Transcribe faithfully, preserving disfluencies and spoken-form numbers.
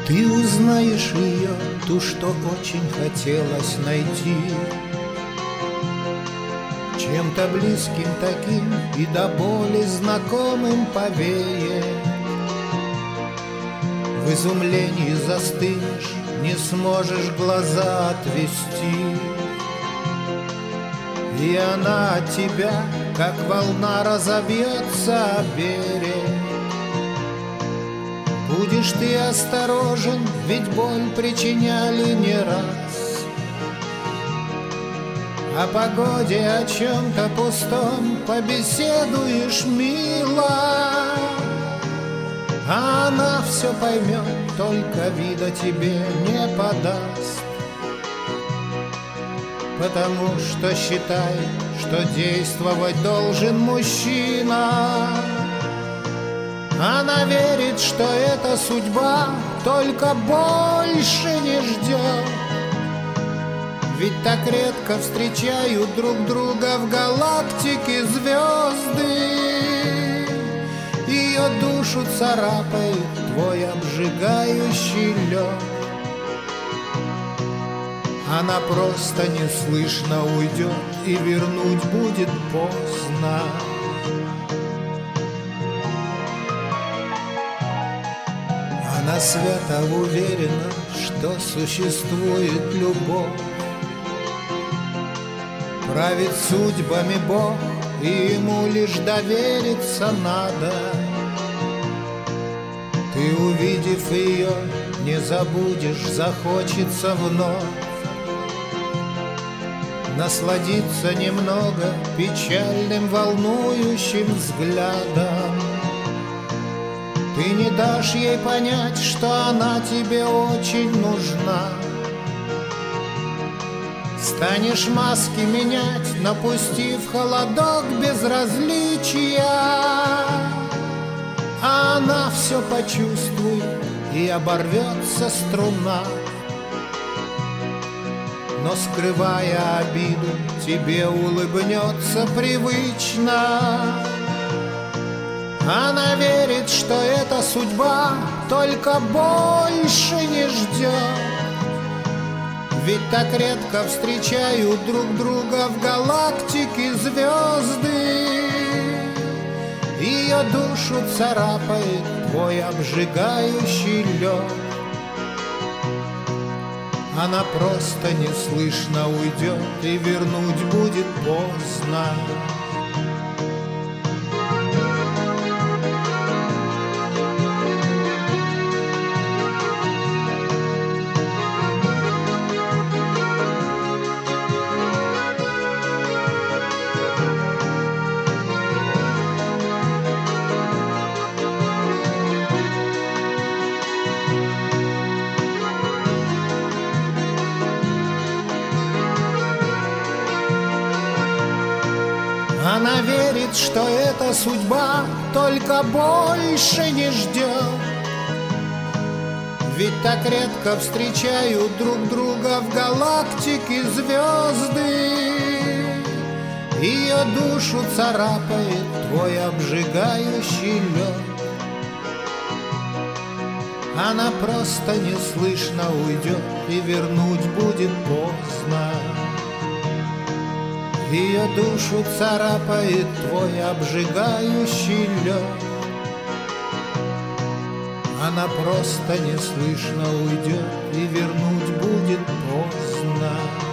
Ты узнаешь ее, ту, что очень хотелось найти, чем-то близким таким и до боли знакомым повеет. В изумлении застынешь, не сможешь глаза отвести, и она от тебя, как волна, разобьется о берег. Будешь ты осторожен, ведь боль причиняли не раз. О погоде, о чем-то пустом побеседуешь мило, а она все поймет, только вида тебе не подаст, потому что считает, что действовать должен мужчина. Она верит, что эта судьба только больше не ждет, ведь так редко встречают друг друга в галактике звезды. Ее душу царапает твой обжигающий лед. Она просто неслышно уйдет, и вернуть будет поздно. Она свято уверена, что существует любовь. Правит судьбами Бог, и ему лишь довериться надо. Ты, увидев ее, не забудешь, захочется вновь насладиться немного печальным, волнующим взглядом. Ты не дашь ей понять, что она тебе очень нужна. Станешь маски менять, напустив холодок безразличия, а она все почувствует, и оборвется струна. Но, скрывая обиду, тебе улыбнется привычно. Она верит, что эта судьба только больше не ждет, ведь так редко встречают друг друга в галактике звезды. Ее душу царапает твой обжигающий лед. Она просто неслышно уйдет, и вернуть будет поздно. Она верит, что эта судьба только больше не ждет, ведь так редко встречают друг друга в галактике звезды. Ее душу царапает твой обжигающий лед. Она просто неслышно уйдет, и вернуть будет поздно. Ее душу царапает твой обжигающий лед. Она просто неслышно уйдет, и вернуть будет поздно.